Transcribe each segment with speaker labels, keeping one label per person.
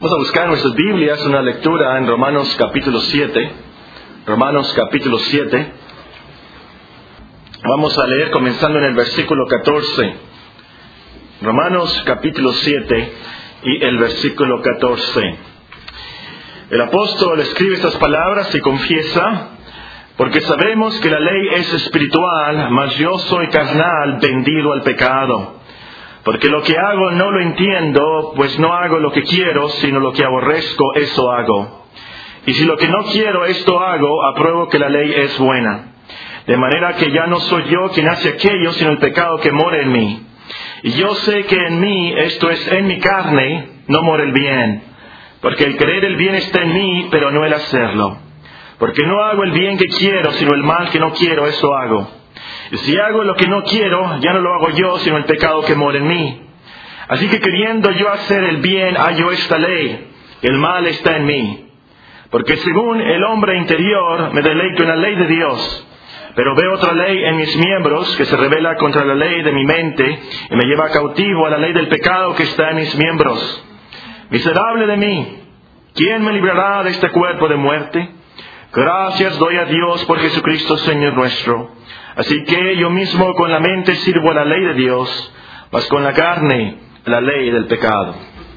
Speaker 1: Vamos a buscar en nuestras Biblias una lectura en Romanos capítulo 7. Romanos capítulo 7. Vamos a leer comenzando en el versículo 14. Romanos capítulo 7 y el versículo 14. El apóstol escribe estas palabras y confiesa: porque sabemos que la ley es espiritual, mas yo soy carnal, vendido al pecado. Porque lo que hago no lo entiendo, pues no hago lo que quiero, sino lo que aborrezco, eso hago. Y si lo que no quiero, esto hago, apruebo que la ley es buena. De manera que ya no soy yo quien hace aquello, sino el pecado que mora en mí. Y yo sé que en mí, esto es, en mi carne, no mora el bien. Porque el querer el bien está en mí, pero no el hacerlo. Porque no hago el bien que quiero, sino el mal que no quiero, eso hago. Y si hago lo que no quiero, ya no lo hago yo, sino el pecado que mora en mí. Así que queriendo yo hacer el bien, hallo esta ley: el mal está en mí. Porque según el hombre interior, me deleito en la ley de Dios. Pero veo otra ley en mis miembros, que se rebela contra la ley de mi mente, y me lleva cautivo a la ley del pecado que está en mis miembros. Miserable de mí, ¿quién me librará de este cuerpo de muerte? Gracias doy a Dios por Jesucristo Señor nuestro. Así que yo mismo con la mente sirvo a la ley de Dios, mas con la carne la ley del pecado.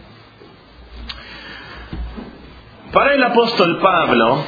Speaker 1: Para el apóstol Pablo,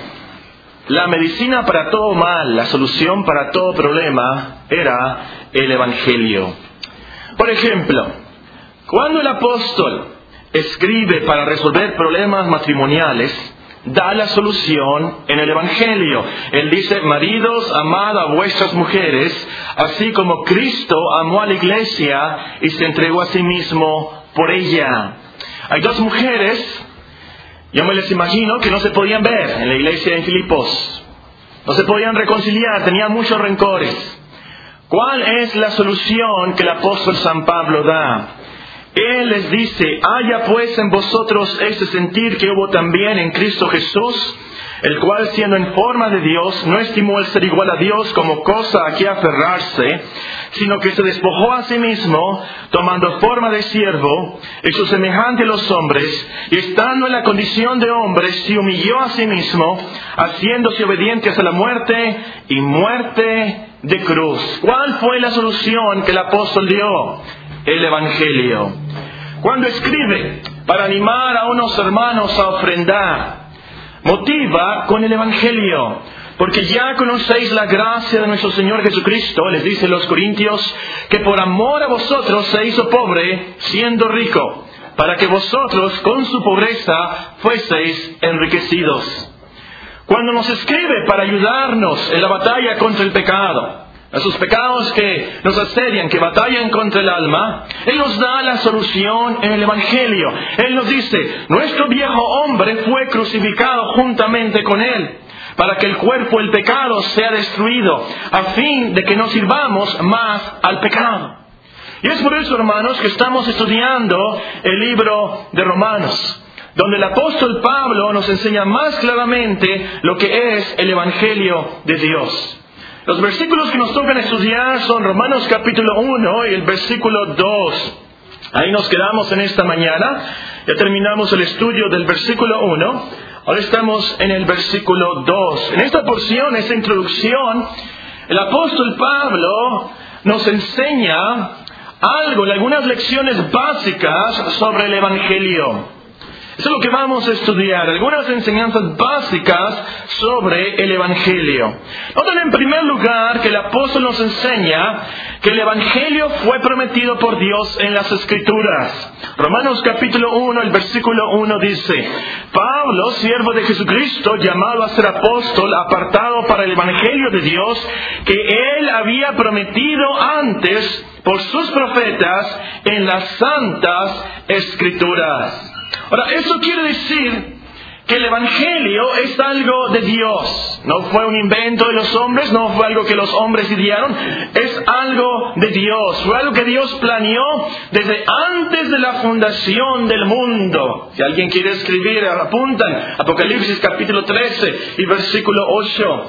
Speaker 1: la medicina para todo mal, la solución para todo problema, era el Evangelio. Por ejemplo, cuando el apóstol escribe para resolver problemas matrimoniales, da la solución en el Evangelio. Él dice: maridos, amad a vuestras mujeres, así como Cristo amó a la iglesia y se entregó a sí mismo por ella. Hay dos mujeres, yo me les imagino, que no se podían ver en la iglesia en Filipos. No se podían reconciliar, tenían muchos rencores. ¿Cuál es la solución que el apóstol San Pablo da? Él les dice: haya pues en vosotros este sentir que hubo también en Cristo Jesús, el cual siendo en forma de Dios, no estimó el ser igual a Dios como cosa a que aferrarse, sino que se despojó a sí mismo, tomando forma de siervo, hecho semejante a los hombres, y estando en la condición de hombre, se humilló a sí mismo, haciéndose obediente hasta la muerte, y muerte de cruz. ¿Cuál fue la solución que el apóstol dio? El Evangelio. Cuando escribe para animar a unos hermanos a ofrendar, motiva con el Evangelio. Porque ya conocéis la gracia de nuestro Señor Jesucristo, les dice a los Corintios, que por amor a vosotros se hizo pobre, siendo rico, para que vosotros con su pobreza fueseis enriquecidos. Cuando nos escribe para ayudarnos en la batalla contra el pecado, esos pecados que nos asedian, que batallan contra el alma, Él nos da la solución en el Evangelio. Él nos dice: nuestro viejo hombre fue crucificado juntamente con Él, para que el cuerpo del pecado sea destruido, a fin de que no sirvamos más al pecado. Y es por eso, hermanos, que estamos estudiando el libro de Romanos, donde el apóstol Pablo nos enseña más claramente lo que es el Evangelio de Dios. Los versículos que nos tocan estudiar son Romanos capítulo 1 y el versículo 2. Ahí nos quedamos en esta mañana. Ya terminamos el estudio del versículo 1. Ahora estamos en el versículo 2. En esta porción, esta introducción, el apóstol Pablo nos enseña algunas lecciones básicas sobre el Evangelio. Eso es lo que vamos a estudiar, algunas enseñanzas básicas sobre el Evangelio. Noten en primer lugar que el apóstol nos enseña que el Evangelio fue prometido por Dios en las Escrituras. Romanos capítulo 1, el versículo 1 dice: Pablo, siervo de Jesucristo, llamado a ser apóstol, apartado para el Evangelio de Dios, que Él había prometido antes por sus profetas en las santas Escrituras. Ahora, eso quiere decir que el Evangelio es algo de Dios. No fue un invento de los hombres, no fue algo que los hombres idearon. Es algo de Dios. Fue algo que Dios planeó desde antes de la fundación del mundo. Si alguien quiere escribir, apuntan. Apocalipsis capítulo 13 y versículo 8.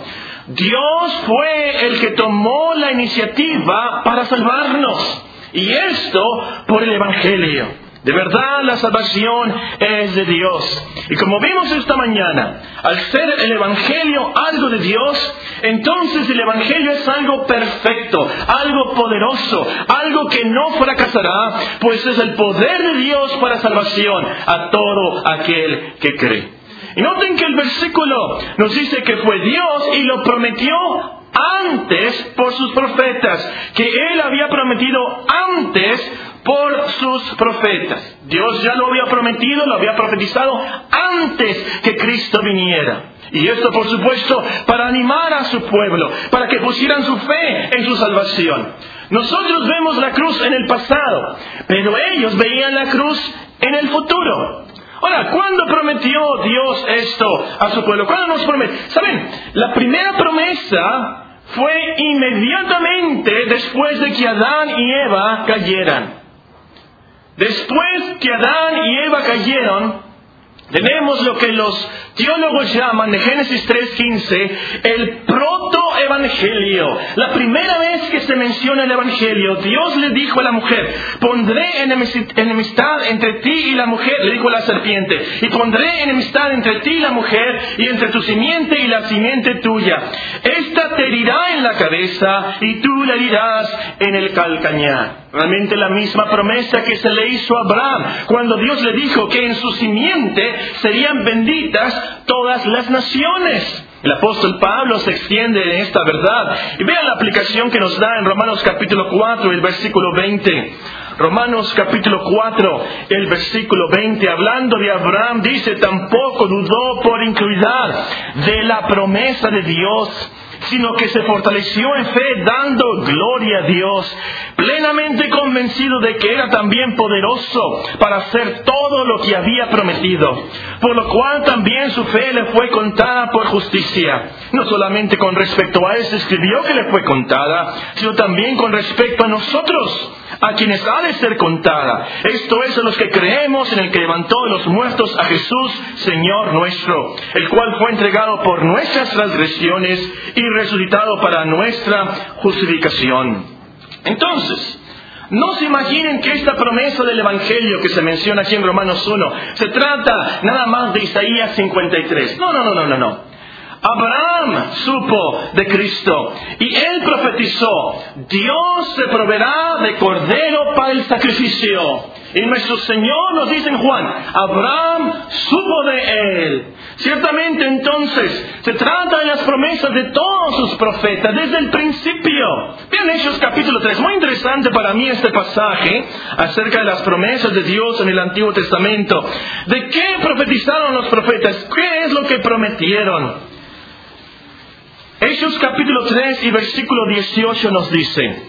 Speaker 1: Dios fue el que tomó la iniciativa para salvarnos. Y esto por el Evangelio. De verdad, la salvación es de Dios. Y como vimos esta mañana, al ser el Evangelio algo de Dios, entonces el Evangelio es algo perfecto, algo poderoso, algo que no fracasará, pues es el poder de Dios para salvación a todo aquel que cree. Y noten que el versículo nos dice que fue Dios y lo prometió antes por sus profetas, que Él había prometido antes por sus profetas. Dios ya lo había prometido, lo había profetizado antes que Cristo viniera. Y esto, por supuesto, para animar a su pueblo, para que pusieran su fe en su salvación. Nosotros vemos la cruz en el pasado, pero ellos veían la cruz en el futuro. Ahora, ¿cuándo prometió Dios esto a su pueblo? ¿Cuándo nos prometió? ¿Saben? La primera promesa fue inmediatamente después de que Adán y Eva cayeran. Después que Adán y Eva cayeron, tenemos lo que los teólogos llaman, de Génesis 3:15, el protoevangelio. La primera vez que se menciona el evangelio, Dios le dijo a la mujer: pondré enemistad entre ti y la mujer, le dijo a la serpiente, y pondré enemistad entre ti y la mujer, y entre tu simiente y la simiente tuya. Esta te herirá en la cabeza, y tú le herirás en el calcañar. Realmente la misma promesa que se le hizo a Abraham, cuando Dios le dijo que en su simiente serían benditas todas las naciones. El apóstol Pablo se extiende en esta verdad. Y vean la aplicación que nos da en Romanos capítulo 4, el versículo 20. Romanos capítulo 4, el versículo 20, hablando de Abraham, dice: tampoco dudó por incredulidad de la promesa de Dios, sino que se fortaleció en fe, dando gloria a Dios, plenamente convencido de que era también poderoso para hacer todo lo que había prometido, por lo cual también su fe le fue contada por justicia. No solamente con respecto a él se escribió que le fue contada, sino también con respecto a nosotros, a quienes ha de ser contada. Esto es, a los que creemos en el que levantó de los muertos a Jesús, Señor nuestro, el cual fue entregado por nuestras transgresiones y resucitado para nuestra justificación. Entonces, no se imaginen que esta promesa del Evangelio que se menciona aquí en Romanos 1 se trata nada más de Isaías 53. No. Abraham supo de Cristo y él profetizó: Dios se proveerá de cordero para el sacrificio. Y nuestro Señor nos dice en Juan: Abraham supo de él. Ciertamente, entonces, se trata de las promesas de todos sus profetas desde el principio. Vean Hechos capítulo 3. Muy interesante para mí este pasaje acerca de las promesas de Dios en el Antiguo Testamento. ¿De qué profetizaron los profetas? ¿Qué es lo que prometieron? Hechos capítulo 3 y versículo 18 nos dice: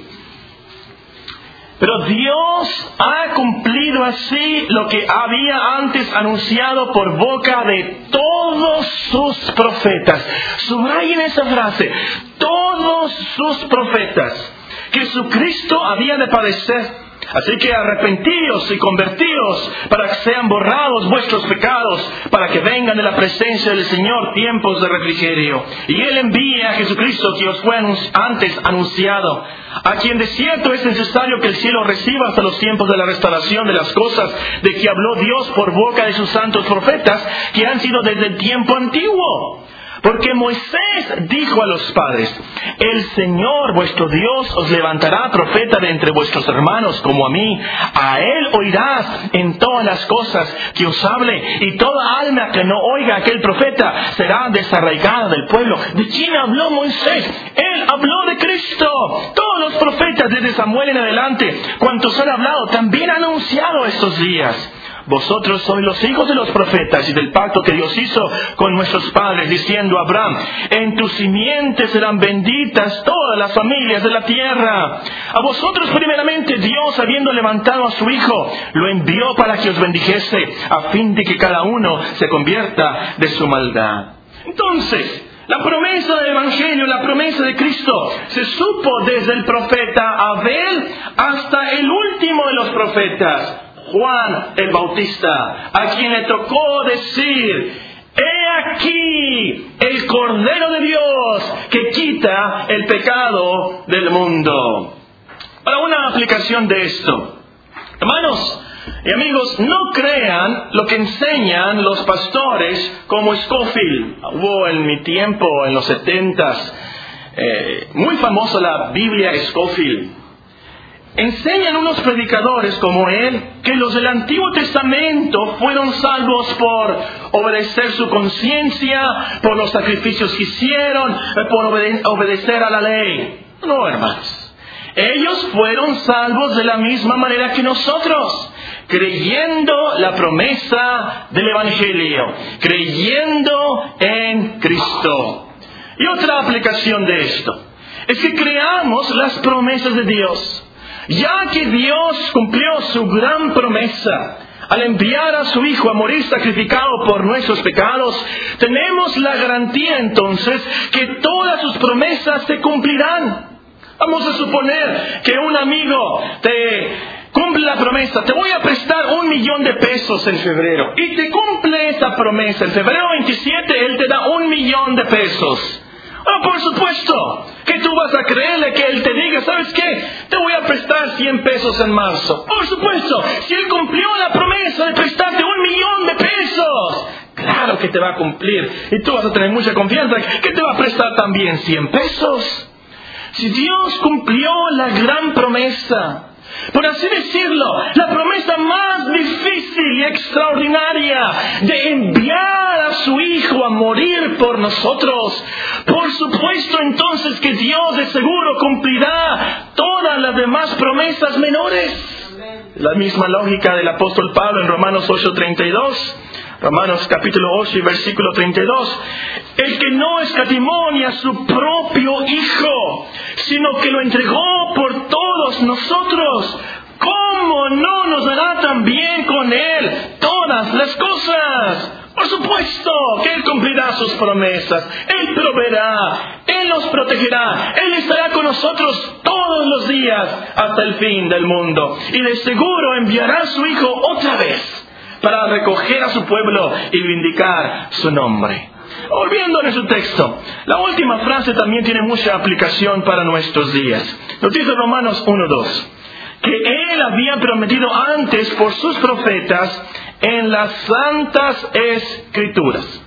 Speaker 1: pero Dios ha cumplido así lo que había antes anunciado por boca de todos sus profetas. Subrayen esa frase: todos sus profetas, que su Cristo había de padecer. Así que arrepentíos y convertíos para que sean borrados vuestros pecados, para que vengan de la presencia del Señor tiempos de refrigerio. Y Él envía a Jesucristo, que os fue antes anunciado, a quien de cierto es necesario que el cielo reciba hasta los tiempos de la restauración de las cosas de que habló Dios por boca de sus santos profetas, que han sido desde el tiempo antiguo. Porque Moisés dijo a los padres: el Señor vuestro Dios os levantará profeta de entre vuestros hermanos como a mí. A él oirás en todas las cosas que os hable, y toda alma que no oiga a aquel profeta será desarraigada del pueblo. ¿De quién habló Moisés? Él habló de Cristo. Todos los profetas desde Samuel en adelante, cuantos han hablado, también han anunciado estos días. Vosotros sois los hijos de los profetas y del pacto que Dios hizo con nuestros padres, diciendo a Abraham: en tu simiente serán benditas todas las familias de la tierra. A vosotros primeramente Dios, habiendo levantado a su Hijo, lo envió para que os bendijese, a fin de que cada uno se convierta de su maldad. Entonces, la promesa del Evangelio, la promesa de Cristo, se supo desde el profeta Abel hasta el último de los profetas, Juan el Bautista, a quien le tocó decir: he aquí el Cordero de Dios que quita el pecado del mundo. Para una aplicación de esto, hermanos, Y amigos, no crean lo que enseñan los pastores como Scofield. Hubo en mi tiempo, en los 70s, muy famosa la Biblia Scofield. Enseñan unos predicadores como él que los del Antiguo Testamento fueron salvos por obedecer su conciencia, por los sacrificios que hicieron, por obedecer a la ley. No, hermanos. Ellos fueron salvos de la misma manera que nosotros, creyendo la promesa del Evangelio, creyendo en Cristo. Y otra aplicación de esto es que creamos las promesas de Dios. Ya que Dios cumplió su gran promesa al enviar a su Hijo a morir sacrificado por nuestros pecados, tenemos la garantía entonces que todas sus promesas se cumplirán. Vamos a suponer que un amigo te cumple la promesa: te voy a prestar $1,000,000 en febrero. Y te cumple esa promesa. En febrero 27 él te da $1,000,000. Bueno, por supuesto que tú vas a creerle que él te diga: ¿sabes qué? Te voy a prestar $100 en marzo. Por supuesto, si él cumplió la promesa de prestarte $1,000,000, claro que te va a cumplir. Y tú vas a tener mucha confianza que te va a prestar también $100. Si Dios cumplió la gran promesa, por así decirlo, la promesa más difícil y extraordinaria de enviar a su Hijo a morir por nosotros, por supuesto entonces que Dios de seguro cumplirá todas las demás promesas menores. La misma lógica del apóstol Pablo en Romanos 8:32. Romanos capítulo 8 y versículo 32. El que no escatimó ni a su propio Hijo, sino que lo entregó por todos nosotros, ¿cómo no nos dará también con Él todas las cosas? Por supuesto que Él cumplirá sus promesas. Él proveerá, Él nos protegerá, Él estará con nosotros todos los días hasta el fin del mundo. Y de seguro enviará a su Hijo otra vez para recoger a su pueblo y vindicar su nombre. Volviendo a su texto, la última frase también tiene mucha aplicación para nuestros días. Nos dice Romanos 1:2, que Él había prometido antes por sus profetas en las Santas Escrituras.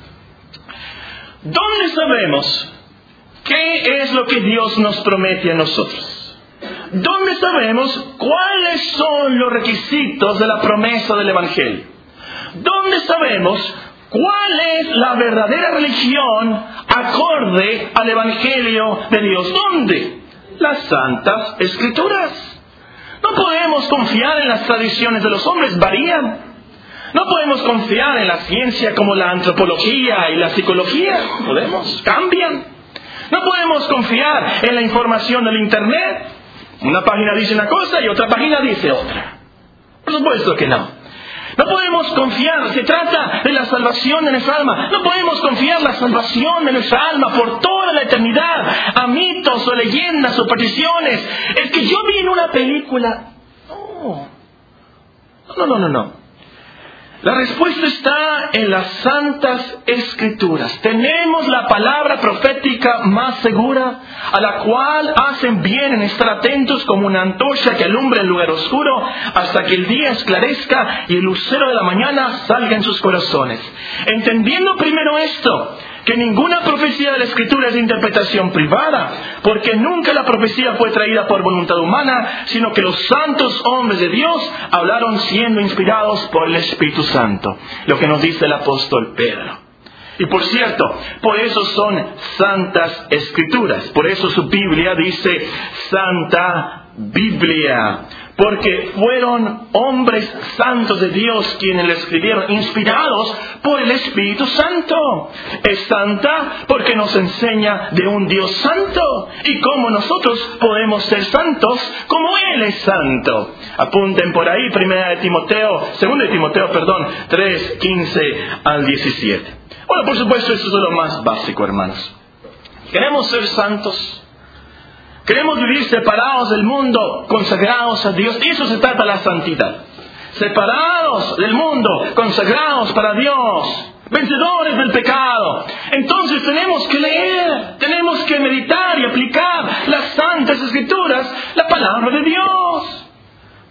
Speaker 1: ¿Dónde sabemos qué es lo que Dios nos promete a nosotros? ¿Dónde sabemos cuáles son los requisitos de la promesa del Evangelio? ¿Dónde sabemos cuál es la verdadera religión acorde al Evangelio de Dios? ¿Dónde? Las Santas Escrituras. No podemos confiar en las tradiciones de los hombres, varían. No podemos confiar en la ciencia como la antropología y la psicología, podemos, cambian. No podemos confiar en la información del Internet. Una página dice una cosa y otra página dice otra. Por supuesto que no. No podemos confiar, se trata de la salvación de nuestra alma. No podemos confiar la salvación de nuestra alma por toda la eternidad a mitos o leyendas o peticiones. Es que yo vi en una película. No. La respuesta está en las Santas Escrituras. Tenemos la palabra profética más segura, a la cual hacen bien en estar atentos como una antorcha que alumbra el lugar oscuro hasta que el día esclarezca y el lucero de la mañana salga en sus corazones. Entendiendo primero esto, que ninguna profecía de la Escritura es de interpretación privada, porque nunca la profecía fue traída por voluntad humana, sino que los santos hombres de Dios hablaron siendo inspirados por el Espíritu Santo, lo que nos dice el apóstol Pedro. Y por cierto, por eso son Santas Escrituras, por eso su Biblia dice Santa Biblia, porque fueron hombres santos de Dios quienes la escribieron, inspirados por el Espíritu Santo. Es santa porque nos enseña de un Dios santo y cómo nosotros podemos ser santos como Él es santo. Apunten por ahí 2 de Timoteo 3, 15 al 17. Bueno, por supuesto, eso es lo más básico, hermanos. ¿Queremos ser santos? Queremos vivir separados del mundo, consagrados a Dios. Y eso se trata de la santidad. Separados del mundo, consagrados para Dios, vencedores del pecado. Entonces tenemos que leer, tenemos que meditar y aplicar las Santas Escrituras, la palabra de Dios.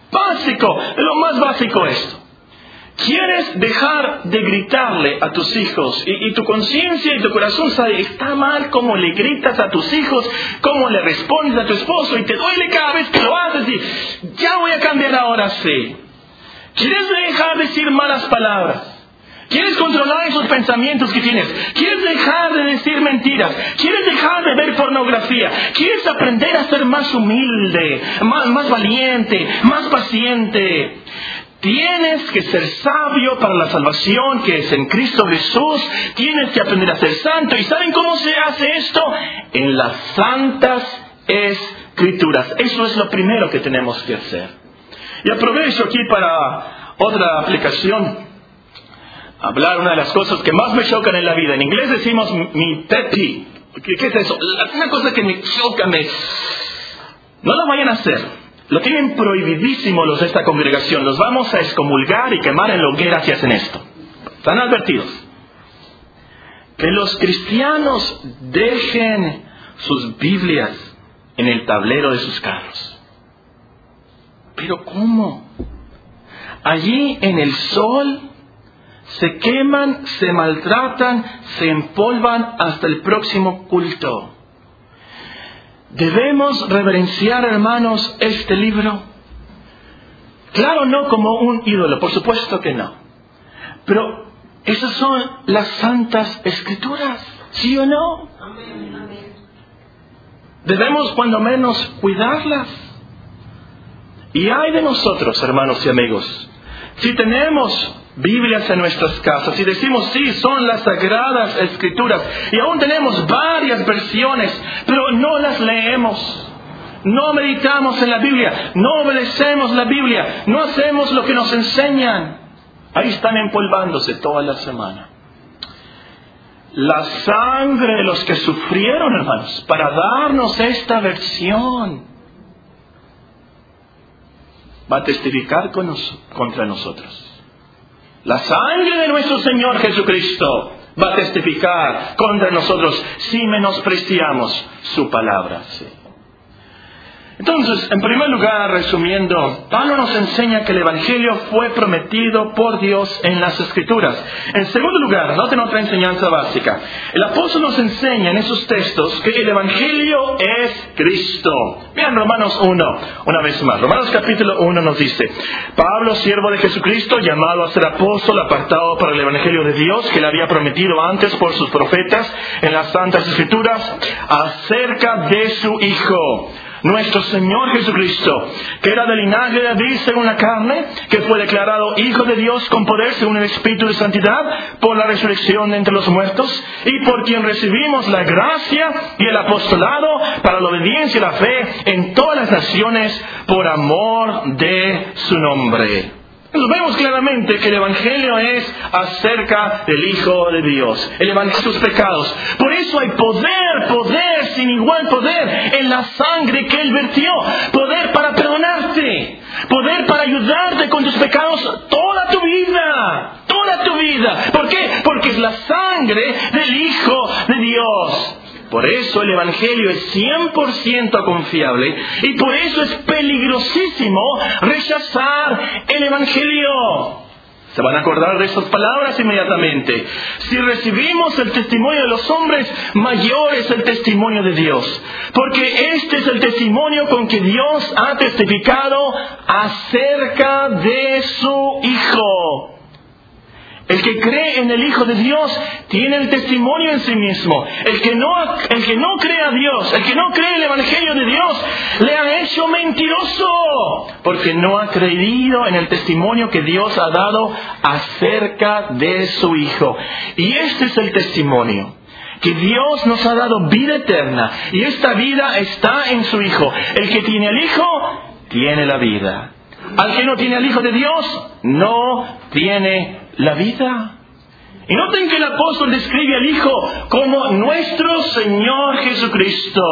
Speaker 1: Básico, lo más básico esto. ¿Quieres dejar de gritarle a tus hijos? Y tu conciencia y tu corazón sabe, está mal cómo le gritas a tus hijos, cómo le respondes a tu esposo y te duele cada vez que lo haces y ya voy a cambiar ahora sí. ¿Quieres dejar de decir malas palabras? ¿Quieres controlar esos pensamientos que tienes? ¿Quieres dejar de decir mentiras? ¿Quieres dejar de ver pornografía? ¿Quieres aprender a ser más humilde, más valiente, más paciente? Tienes que ser sabio para la salvación que es en Cristo Jesús. Tienes que aprender a ser santo. ¿Y saben cómo se hace esto? En las santas Escrituras. Eso es lo primero que tenemos que hacer. Y aprovecho aquí para otra aplicación. Hablar una de las cosas que más me chocan en la vida. En inglés decimos mi pet peeve. ¿Qué es eso? Una cosa que me choca, no lo vayan a hacer. Lo tienen prohibidísimo los de esta congregación. Los vamos a excomulgar y quemar en la hoguera si hacen esto. Están advertidos. Que los cristianos dejen sus Biblias en el tablero de sus carros. ¿Pero cómo? Allí en el sol se queman, se maltratan, se empolvan hasta el próximo culto. ¿Debemos reverenciar, hermanos, este libro? Claro, no como un ídolo, por supuesto que no. Pero esas son las santas Escrituras, ¿sí o no? Debemos cuando menos cuidarlas. Y hay de nosotros, hermanos y amigos, si tenemos Biblias en nuestras casas y decimos sí, son las sagradas Escrituras y aún tenemos varias versiones, pero no las leemos, no meditamos en la Biblia, no obedecemos la Biblia, no hacemos lo que nos enseñan, ahí están empolvándose toda la semana. La sangre de los que sufrieron, hermanos, para darnos esta versión va a testificar contra nosotros. La sangre de nuestro Señor Jesucristo va a testificar contra nosotros si menospreciamos su palabra. Sí. Entonces, en primer lugar, resumiendo, Pablo nos enseña que el Evangelio fue prometido por Dios en las Escrituras. En segundo lugar, noten otra enseñanza básica. El apóstol nos enseña en esos textos que el Evangelio es Cristo. Vean Romanos 1, una vez más. Romanos capítulo 1 nos dice: Pablo, siervo de Jesucristo, llamado a ser apóstol, apartado para el Evangelio de Dios, que le había prometido antes por sus profetas en las Santas Escrituras, acerca de su Hijo, nuestro Señor Jesucristo, que era del linaje de David según la carne, que fue declarado Hijo de Dios con poder según el Espíritu de Santidad, por la resurrección de entre los muertos, y por quien recibimos la gracia y el apostolado para la obediencia y la fe en todas las naciones por amor de su nombre. Entonces vemos claramente que el Evangelio es acerca del Hijo de Dios, el Evangelio de sus pecados. Por eso hay poder sin igual poder en la sangre que Él vertió. Poder para perdonarte, poder para ayudarte con tus pecados toda tu vida. ¿Por qué? Porque es la sangre del Hijo de Dios. Por eso el Evangelio es 100% confiable y por eso es peligrosísimo rechazar el Evangelio. Se van a acordar de estas palabras inmediatamente. Si recibimos el testimonio de los hombres, mayor es el testimonio de Dios. Porque este es el testimonio con que Dios ha testificado acerca de su Hijo. El que cree en el Hijo de Dios tiene el testimonio en sí mismo. El que no cree a Dios, el que no cree en el Evangelio de Dios, le ha hecho mentiroso, porque no ha creído en el testimonio que Dios ha dado acerca de su Hijo. Y este es el testimonio, que Dios nos ha dado vida eterna, y esta vida está en su Hijo. El que tiene al Hijo, tiene la vida. Al que no tiene al Hijo de Dios, no tiene la vida. Y noten que el apóstol describe al Hijo como nuestro Señor Jesucristo.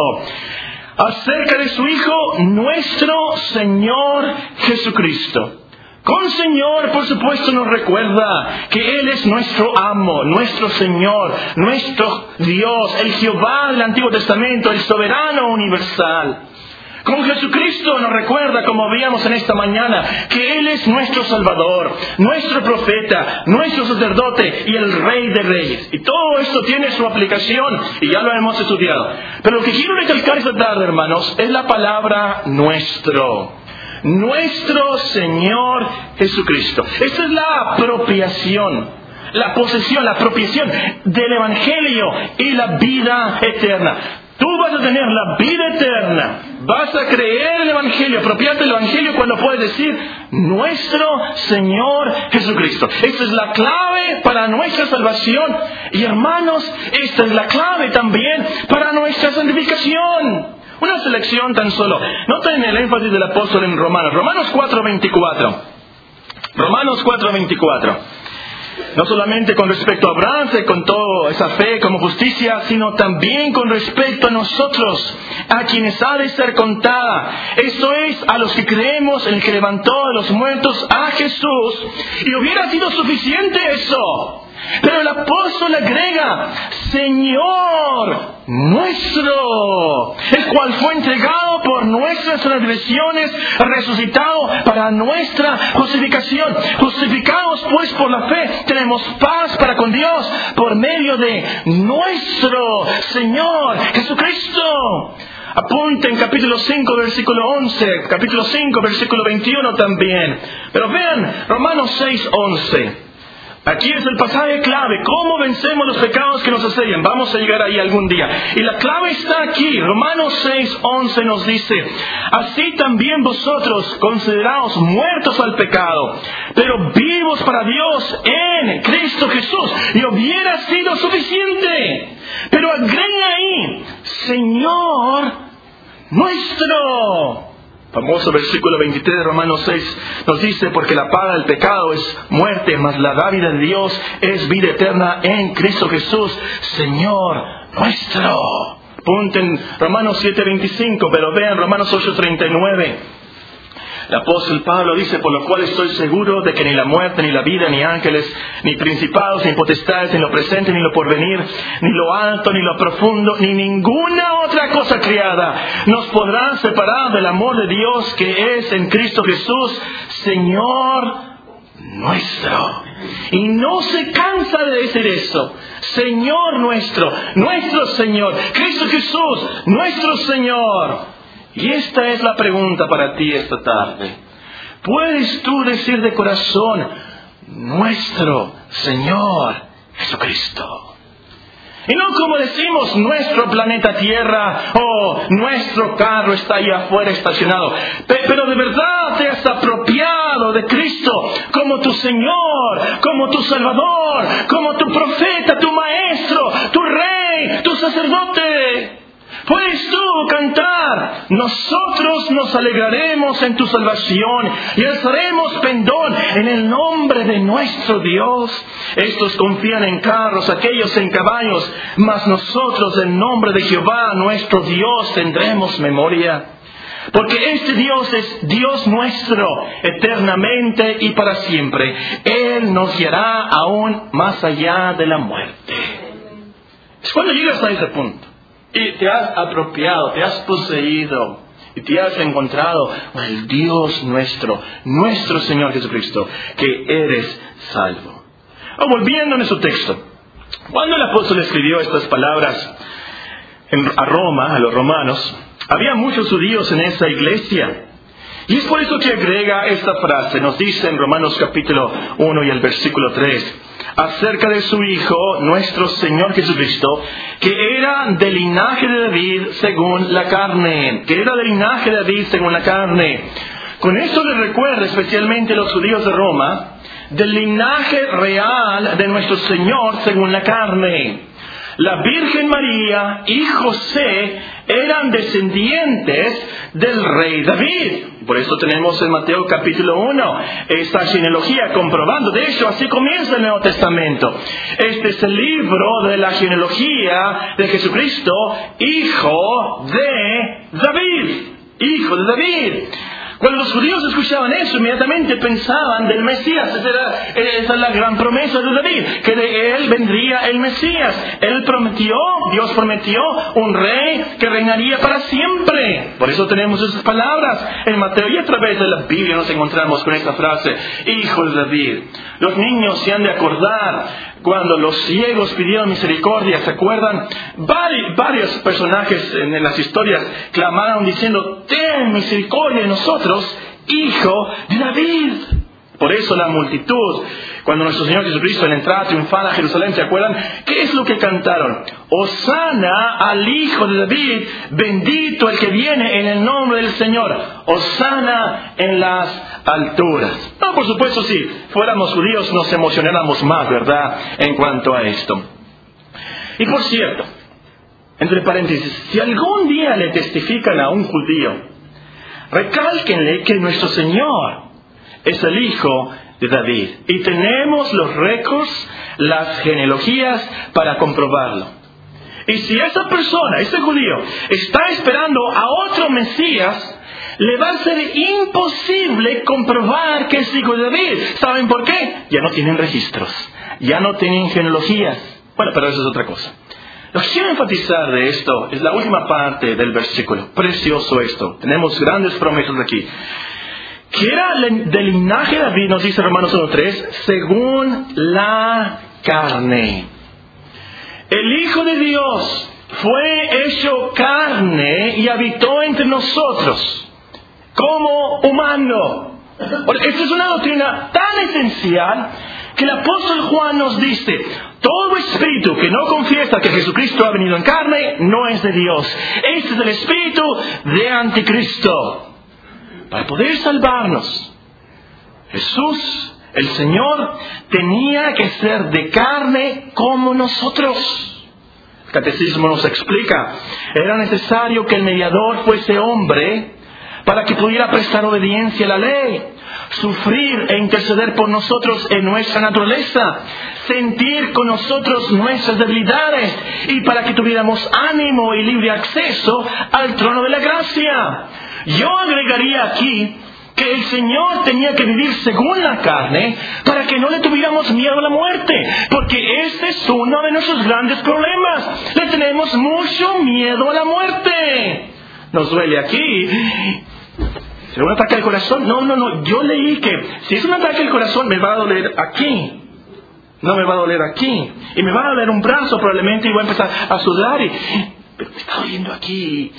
Speaker 1: Acerca de su Hijo, nuestro Señor Jesucristo. Con Señor, por supuesto, nos recuerda que Él es nuestro amo, nuestro Señor, nuestro Dios, el Jehová del Antiguo Testamento, el soberano universal. Con Jesucristo nos recuerda, como veíamos en esta mañana, que Él es nuestro Salvador, nuestro profeta, nuestro sacerdote y el Rey de Reyes. Y todo esto tiene su aplicación y ya lo hemos estudiado. Pero lo que quiero recalcar esta tarde, hermanos, es la palabra nuestro. Nuestro Señor Jesucristo. Esta es la apropiación, la posesión, la apropiación del Evangelio y la vida eterna. Tú vas a tener la vida eterna, vas a creer el Evangelio, apropiarte del Evangelio cuando puedes decir nuestro Señor Jesucristo. Esta es la clave para nuestra salvación y, hermanos, esta es la clave también para nuestra santificación. Una selección tan solo. Noten el énfasis del apóstol en Romanos. Romanos 4:24. Romanos 4:24. No solamente con respecto a Abraham se contó esa fe como justicia, sino también con respecto a nosotros, a quienes ha de ser contada. Esto es, a los que creemos en el que levantó de los muertos a Jesús. Y hubiera sido suficiente eso. Pero el apóstol agrega, Señor nuestro, el cual fue entregado por nuestras transgresiones, resucitado para nuestra justificación. Justificados pues por la fe, tenemos paz para con Dios por medio de nuestro Señor Jesucristo. Apunten capítulo 5, versículo 11, capítulo 5, versículo 21 también. Pero vean, Romanos 6, 11. Aquí es el pasaje clave. ¿Cómo vencemos los pecados que nos asedian? Vamos a llegar ahí algún día. Y la clave está aquí. Romanos 6:11 nos dice: así también vosotros, consideraos muertos al pecado, pero vivos para Dios en Cristo Jesús. Y hubiera sido suficiente. Pero agrega ahí, Señor nuestro. Famoso versículo 23 de Romanos 6 nos dice, porque la paga del pecado es muerte, mas la dádiva de Dios es vida eterna en Cristo Jesús, Señor nuestro. Apunten Romanos 7:25, pero vean Romanos 8:39. El apóstol Pablo dice, por lo cual estoy seguro de que ni la muerte, ni la vida, ni ángeles, ni principados, ni potestades, ni lo presente, ni lo porvenir, ni lo alto, ni lo profundo, ni ninguna otra cosa creada nos podrá separar del amor de Dios que es en Cristo Jesús, Señor nuestro. Y no se cansa de decir eso. Señor nuestro, nuestro Señor, Cristo Jesús, nuestro Señor. Y esta es la pregunta para ti esta tarde. ¿Puedes tú decir de corazón, nuestro Señor Jesucristo? Y no como decimos, nuestro planeta Tierra o nuestro carro está ahí afuera estacionado. Pero de verdad te has apropiado de Cristo como tu Señor, como tu Salvador, como tu profeta, tu maestro, tu rey, tu sacerdote. Puedes tú cantar, nosotros nos alegraremos en tu salvación y alzaremos pendón en el nombre de nuestro Dios. Estos confían en carros, aquellos en caballos, mas nosotros en nombre de Jehová nuestro Dios tendremos memoria. Porque este Dios es Dios nuestro eternamente y para siempre. Él nos guiará aún más allá de la muerte. Es cuando llegas a ese punto y te has apropiado, te has poseído y te has encontrado con el Dios nuestro, nuestro Señor Jesucristo, que eres salvo. Volviendo a nuestro texto, cuando el apóstol escribió estas palabras a Roma, a los romanos, había muchos judíos en esa iglesia. Y es por eso que agrega esta frase. Nos dice en Romanos capítulo 1 y el versículo 3, acerca de su Hijo, nuestro Señor Jesucristo, que era del linaje de David según la carne. Que era del linaje de David según la carne. Con esto les recuerda especialmente a los judíos de Roma del linaje real de nuestro Señor según la carne. La Virgen María y José eran descendientes del rey David. Por eso tenemos en Mateo capítulo 1 esta genealogía comprobando. De hecho, así comienza el Nuevo Testamento. Este es el libro de la genealogía de Jesucristo, hijo de David. Hijo de David. Cuando los judíos escuchaban eso, inmediatamente pensaban del Mesías. Esa es la gran promesa de David, que de él vendría el Mesías. Dios prometió un rey que reinaría para siempre. Por eso tenemos esas palabras en Mateo, y a través de la Biblia nos encontramos con esta frase: Hijo de David. Los niños se han de acordar cuando los ciegos pidieron misericordia. ¿Se acuerdan? Varios personajes en las historias clamaron diciendo: ten misericordia de nosotros, Hijo de David. Por eso la multitud, cuando nuestro Señor Jesucristo en la entrada triunfal a Jerusalén, ¿se acuerdan? ¿Qué es lo que cantaron? Hosana al Hijo de David, bendito el que viene en el nombre del Señor. Hosana en las alturas. No, por supuesto, si fuéramos judíos nos emocionáramos más, ¿verdad?, en cuanto a esto. Y por cierto, entre paréntesis, si algún día le testifican a un judío, recálquenle que nuestro Señor es el Hijo de David. Y tenemos los récords, las genealogías para comprobarlo. Y si esa persona, ese judío, está esperando a otro Mesías, le va a ser imposible comprobar que es hijo de David. ¿Saben por qué? Ya no tienen registros, ya no tienen genealogías. Bueno, pero eso es otra cosa. Lo que quiero enfatizar de esto es la última parte del versículo. Precioso esto. Tenemos grandes promesas aquí. Que era del linaje de David, nos dice Romanos 1:3, según la carne. El Hijo de Dios fue hecho carne y habitó entre nosotros como humano. Esta es una doctrina tan esencial que el apóstol Juan nos dice: todo espíritu que no confiesa que Jesucristo ha venido en carne no es de Dios. Este es el espíritu de anticristo. Para poder salvarnos, Jesús, el Señor, tenía que ser de carne como nosotros. El Catecismo nos explica: era necesario que el mediador fuese hombre para que pudiera prestar obediencia a la ley, sufrir e interceder por nosotros en nuestra naturaleza, sentir con nosotros nuestras debilidades, y para que tuviéramos ánimo y libre acceso al trono de la gracia. Yo agregaría aquí que el Señor tenía que vivir según la carne para que no le tuviéramos miedo a la muerte, porque ese es uno de nuestros grandes problemas. Le tenemos mucho miedo a la muerte. Nos duele aquí. ¿Será un ataque al corazón? No. Yo leí que si es un ataque al corazón me va a doler aquí. No me va a doler aquí. Y me va a doler un brazo probablemente y voy a empezar a sudar. Pero me está doliendo aquí.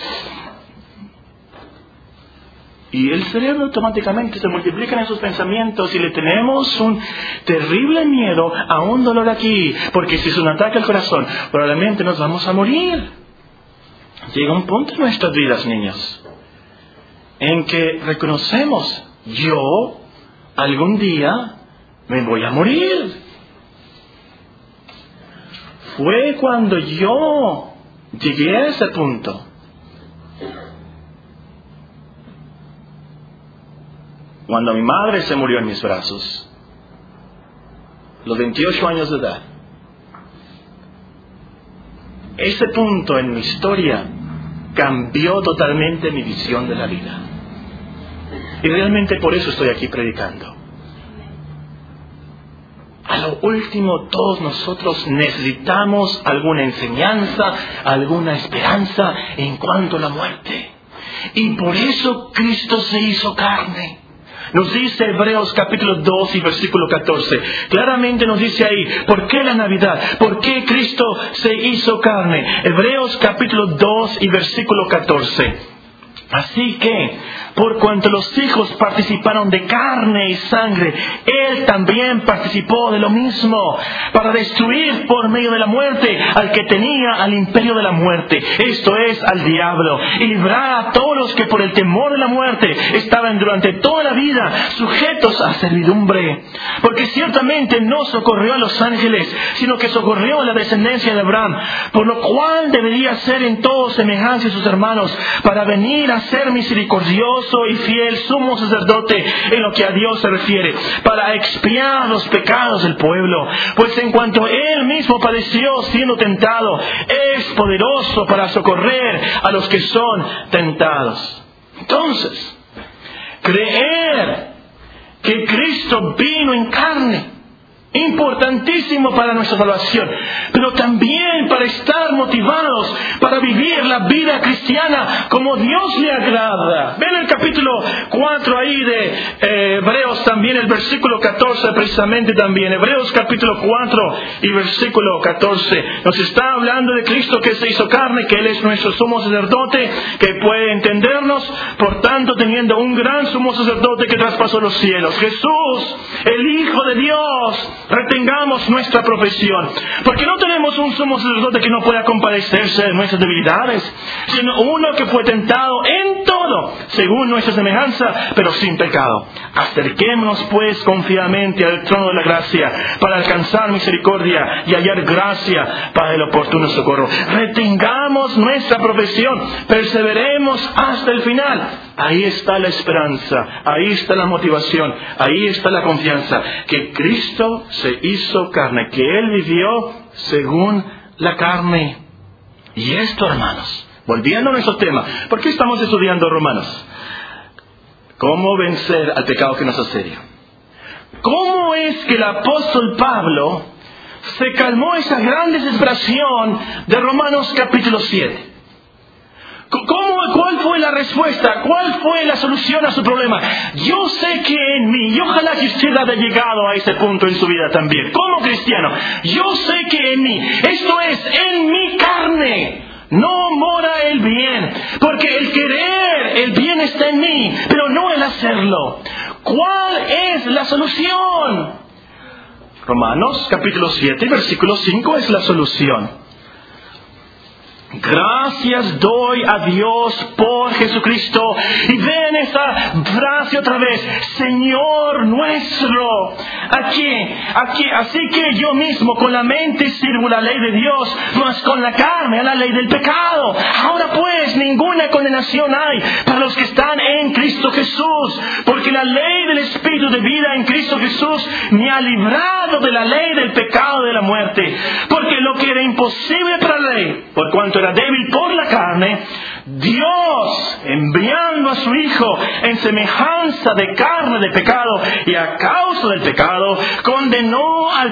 Speaker 1: Y el cerebro automáticamente se multiplica en esos pensamientos y le tenemos un terrible miedo a un dolor aquí. Porque si es un ataque al corazón, probablemente nos vamos a morir. Llega un punto en nuestras vidas, niños, en que reconocemos: yo algún día me voy a morir. Fue cuando yo llegué a ese punto, cuando mi madre se murió en mis brazos, los 28 años de edad. Ese punto en mi historia cambió totalmente mi visión de la vida. Y realmente por eso estoy aquí predicando. A lo último, todos nosotros necesitamos alguna enseñanza, alguna esperanza en cuanto a la muerte. Y por eso Cristo se hizo carne. Nos dice Hebreos capítulo 2 y versículo 14. Claramente nos dice ahí, ¿por qué la Navidad? ¿Por qué Cristo se hizo carne? Hebreos capítulo 2 y versículo 14. Así que, por cuanto los hijos participaron de carne y sangre, Él también participó de lo mismo, para destruir por medio de la muerte al que tenía al imperio de la muerte, esto es, al diablo, y librar a todos los que por el temor de la muerte estaban durante toda la vida sujetos a servidumbre. Porque ciertamente no socorrió a los ángeles, sino que socorrió a la descendencia de Abraham, por lo cual debería ser en todo semejante a sus hermanos, para venir a ser misericordioso y fiel sumo sacerdote en lo que a Dios se refiere, para expiar los pecados del pueblo. Pues en cuanto Él mismo padeció siendo tentado, es poderoso para socorrer a los que son tentados. Entonces, creer que Cristo vino en carne. Importantísimo para nuestra salvación, pero también para estar motivados para vivir la vida cristiana como Dios le agrada. Ven el capítulo 4 ahí de Hebreos también, el versículo 14 precisamente también. Hebreos capítulo 4 y versículo 14 nos está hablando de Cristo que se hizo carne, que Él es nuestro sumo sacerdote, que puede entendernos, por tanto teniendo un gran sumo sacerdote que traspasó los cielos, Jesús, el Hijo de Dios. Retengamos nuestra profesión, porque no tenemos un sumo sacerdote que no pueda compadecerse de nuestras debilidades, sino uno que fue tentado en todo, según nuestra semejanza, pero sin pecado. Acerquémonos pues confiadamente al trono de la gracia, para alcanzar misericordia y hallar gracia para el oportuno socorro. Retengamos nuestra profesión, perseveremos hasta el final. Ahí está la esperanza, ahí está la motivación, ahí está la confianza, que Cristo se hizo carne, que Él vivió según la carne. Y esto, hermanos, volviendo a nuestro tema, ¿por qué estamos estudiando Romanos? ¿Cómo vencer al pecado que nos asedia? ¿Cómo es que el apóstol Pablo se calmó esa gran desesperación de Romanos capítulo 7? ¿Cuál fue la respuesta? ¿Cuál fue la solución a su problema? Yo sé que en mí, y ojalá que usted haya llegado a ese punto en su vida también, como cristiano, yo sé que en mí, esto es, en mi carne, no mora el bien, porque el querer, el bien está en mí, pero no el hacerlo. ¿Cuál es la solución? Romanos capítulo 7, versículo 5 es la solución. Gracias doy a Dios por Jesucristo. Y ven esa frase otra vez, Señor nuestro. Aquí, así que yo mismo con la mente sirvo la ley de Dios, mas con la carne a la ley del pecado. Ahora pues ninguna condenación hay para los que están en Cristo Jesús, porque la ley del Espíritu de vida en Cristo Jesús me ha librado de la ley del pecado y de la muerte. Porque lo que era imposible para la ley, por cuanto era débil por la carne, Dios, enviando a su Hijo en semejanza de carne de pecado, y a causa del pecado, condenó al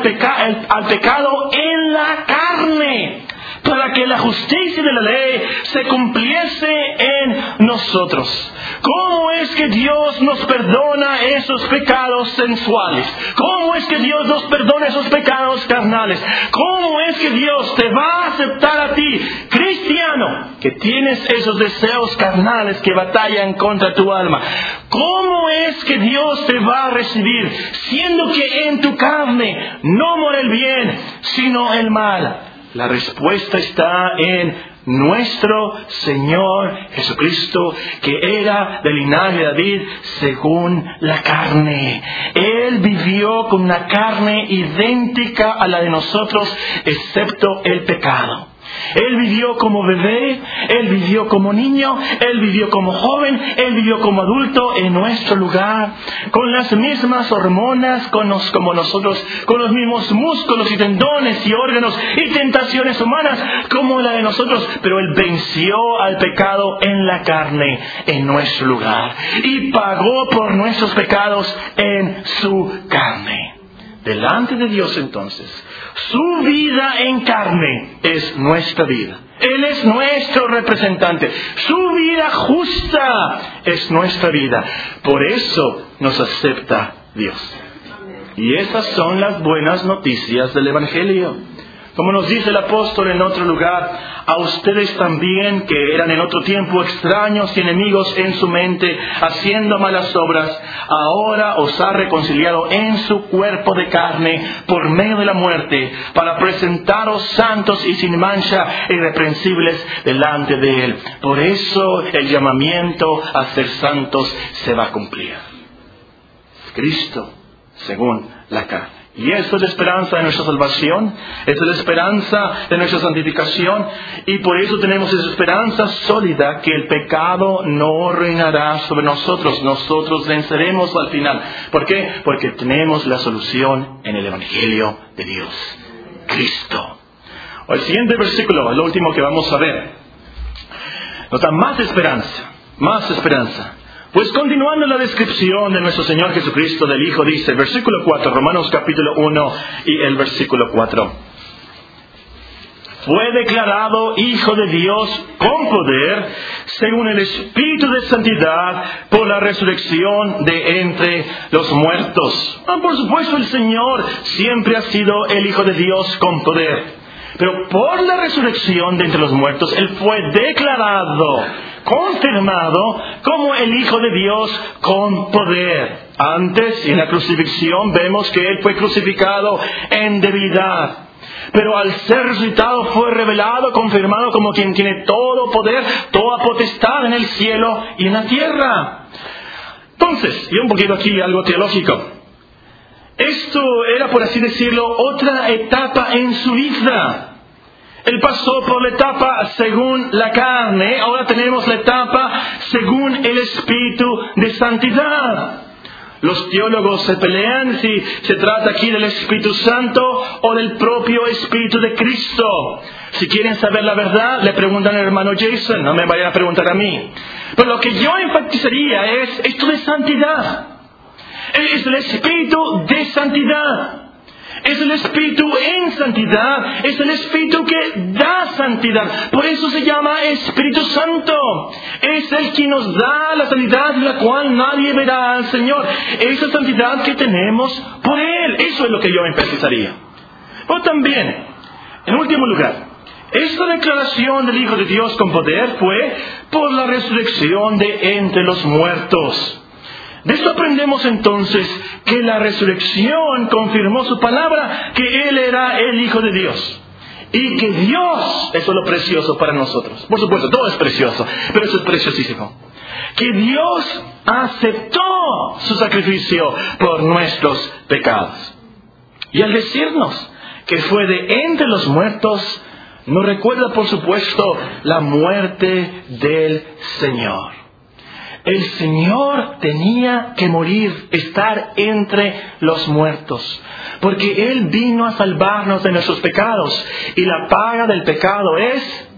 Speaker 1: pecado en la carne, para que la justicia de la ley se cumpliese en nosotros. ¿Cómo es que Dios nos perdona esos pecados sensuales? ¿Cómo es que Dios nos perdona esos pecados carnales? ¿Cómo es que Dios te va a aceptar a ti, cristiano, que tienes esos deseos carnales que batallan contra tu alma? ¿Cómo es que Dios te va a recibir, siendo que en tu carne no mora el bien, sino el mal? La respuesta está en nuestro Señor Jesucristo, que era del linaje de David según la carne. Él vivió con una carne idéntica a la de nosotros, excepto el pecado. Él vivió como bebé, Él vivió como niño, Él vivió como joven, Él vivió como adulto en nuestro lugar, con las mismas hormonas como nosotros, con los mismos músculos y tendones y órganos y tentaciones humanas como la de nosotros, pero Él venció al pecado en la carne en nuestro lugar y pagó por nuestros pecados en su carne. Delante de Dios entonces, su vida en carne es nuestra vida. Él es nuestro representante. Su vida justa es nuestra vida. Por eso nos acepta Dios. Y esas son las buenas noticias del Evangelio. Como nos dice el apóstol en otro lugar, a ustedes también, que eran en otro tiempo extraños y enemigos en su mente, haciendo malas obras, ahora os ha reconciliado en su cuerpo de carne por medio de la muerte, para presentaros santos y sin mancha e irreprensibles delante de Él. Por eso el llamamiento a ser santos se va a cumplir. Cristo, según la carne. Y esa es la esperanza de nuestra salvación, esa es la esperanza de nuestra santificación, y por eso tenemos esa esperanza sólida que el pecado no reinará sobre nosotros. Nosotros venceremos al final. ¿Por qué? Porque tenemos la solución en el Evangelio de Dios, Cristo. El siguiente versículo, el último que vamos a ver, nos da más esperanza, más esperanza. Pues continuando la descripción de nuestro Señor Jesucristo del Hijo, dice, versículo 4, Romanos capítulo 1 y el versículo 4. Fue declarado Hijo de Dios con poder, según el Espíritu de Santidad, por la resurrección de entre los muertos. Por supuesto, el Señor siempre ha sido el Hijo de Dios con poder. Pero por la resurrección de entre los muertos, Él fue declarado, confirmado como el Hijo de Dios con poder. Antes, en la crucifixión, vemos que Él fue crucificado en debilidad. Pero al ser resucitado fue revelado, confirmado como quien tiene todo poder, toda potestad en el cielo y en la tierra. Entonces, y un poquito aquí algo teológico. Esto era, por así decirlo, otra etapa en su vida. Él pasó por la etapa según la carne, ahora tenemos la etapa según el Espíritu de Santidad. Los teólogos se pelean si se trata aquí del Espíritu Santo o del propio Espíritu de Cristo. Si quieren saber la verdad, le preguntan al hermano Jason, no me vayan a preguntar a mí. Pero lo que yo enfatizaría es esto de santidad. Es el Espíritu de santidad. Es el Espíritu en santidad. Es el Espíritu que da santidad. Por eso se llama Espíritu Santo. Es el que nos da la santidad de la cual nadie verá al Señor. Esa santidad que tenemos por Él. Eso es lo que yo enfatizaría. Pero también, en último lugar, esta declaración del Hijo de Dios con poder fue por la resurrección de entre los muertos. De esto aprendemos entonces que la resurrección confirmó su palabra, que Él era el Hijo de Dios. Y que Dios, eso es lo precioso para nosotros. Por supuesto, todo es precioso, pero eso es preciosísimo. Que Dios aceptó su sacrificio por nuestros pecados. Y al decirnos que fue de entre los muertos, nos recuerda, por supuesto, la muerte del Señor. El Señor tenía que morir, estar entre los muertos, porque Él vino a salvarnos de nuestros pecados, y la paga del pecado es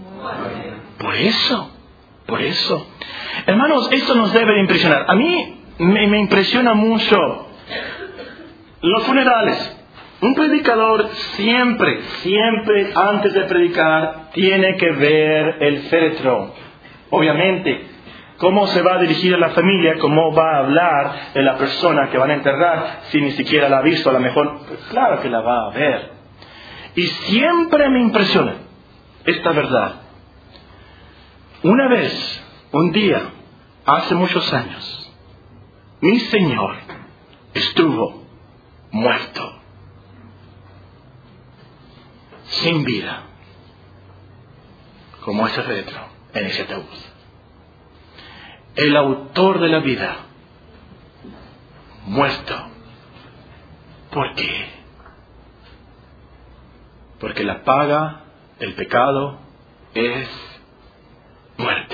Speaker 1: por eso. Hermanos, esto nos debe de impresionar. A mí me impresiona mucho los funerales. Un predicador siempre, antes de predicar, tiene que ver el féretro. Obviamente, cómo se va a dirigir a la familia, cómo va a hablar de la persona que van a enterrar, si ni siquiera la ha visto, a lo mejor, pues claro que la va a ver. Y siempre me impresiona esta verdad. Una vez, un día, hace muchos años, mi Señor estuvo muerto, sin vida, como ese féretro en ese ataúd. El autor de la vida, muerto. ¿Por qué? Porque la paga del pecado es muerte.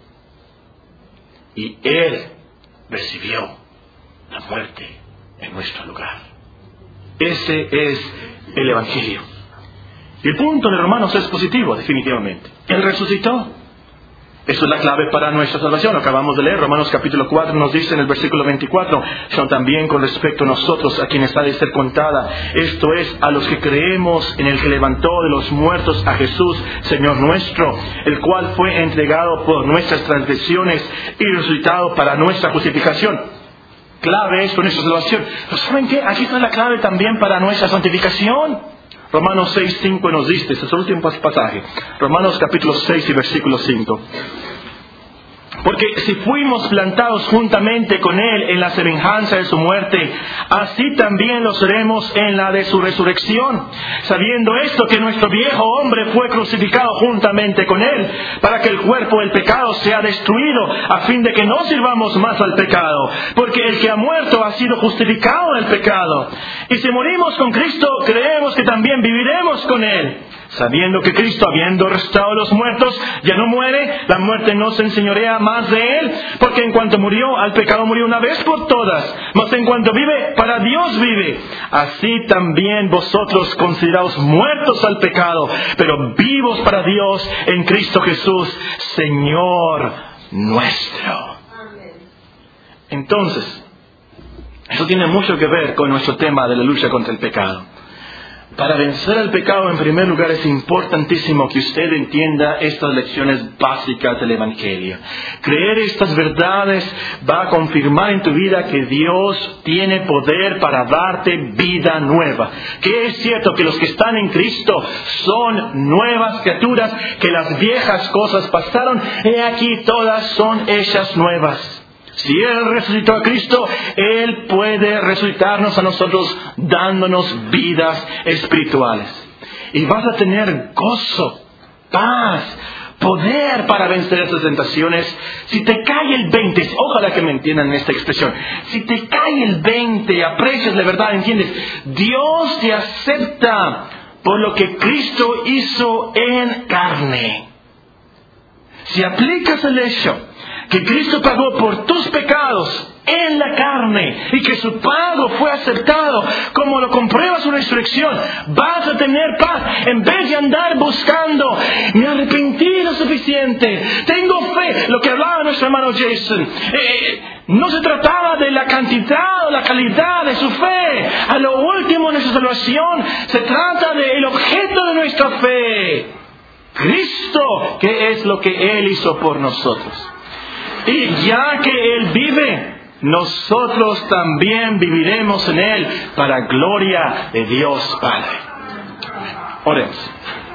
Speaker 1: Y Él recibió la muerte en nuestro lugar. Ese es el Evangelio. Y el punto de Romanos es positivo, definitivamente. Él resucitó. Eso es la clave para nuestra salvación. Lo acabamos de leer. Romanos capítulo 4 nos dice en el versículo 24, sino también con respecto a nosotros, a quienes ha de ser contada. Esto es, a los que creemos en el que levantó de los muertos a Jesús, Señor nuestro, el cual fue entregado por nuestras transgresiones y resucitado para nuestra justificación. Clave esto en nuestra salvación. ¿Pero saben qué? Aquí está la clave también para nuestra santificación. Romanos 6:5 nos dice, este es el último pasaje. Romanos capítulo 6 y versículo 5. Porque si fuimos plantados juntamente con Él en la semejanza de su muerte, así también lo seremos en la de su resurrección. Sabiendo esto, que nuestro viejo hombre fue crucificado juntamente con Él, para que el cuerpo del pecado sea destruido, a fin de que no sirvamos más al pecado. Porque el que ha muerto ha sido justificado del pecado. Y si morimos con Cristo, creemos que también viviremos con Él. Sabiendo que Cristo, habiendo resucitado a los muertos, ya no muere, la muerte no se enseñorea más de Él, porque en cuanto murió, al pecado murió una vez por todas, mas en cuanto vive, para Dios vive. Así también vosotros, considerados muertos al pecado, pero vivos para Dios en Cristo Jesús, Señor nuestro. Entonces, eso tiene mucho que ver con nuestro tema de la lucha contra el pecado. Para vencer el pecado, en primer lugar, es importantísimo que usted entienda estas lecciones básicas del Evangelio. Creer estas verdades va a confirmar en tu vida que Dios tiene poder para darte vida nueva. Que es cierto que los que están en Cristo son nuevas criaturas, que las viejas cosas pasaron, y aquí todas son hechas nuevas. Si Él resucitó a Cristo, Él puede resucitarnos a nosotros dándonos vidas espirituales. Y vas a tener gozo, paz, poder para vencer esas tentaciones. Si te cae el 20, ojalá que me entiendan esta expresión. Si te cae el 20, aprecias la verdad, entiendes, Dios te acepta por lo que Cristo hizo en carne. Si aplicas el hecho que Cristo pagó por tus pecados en la carne y que su pago fue aceptado, como lo comprueba su resurrección, vas a tener paz. En vez de andar buscando, me arrepentí lo suficiente, tengo fe, lo que hablaba nuestro hermano Jason, no se trataba de la cantidad o la calidad de su fe. A lo último de nuestra salvación se trata del objeto de nuestra fe, Cristo, que es lo que Él hizo por nosotros. Y ya que Él vive, nosotros también viviremos en Él para gloria de Dios Padre. Oremos.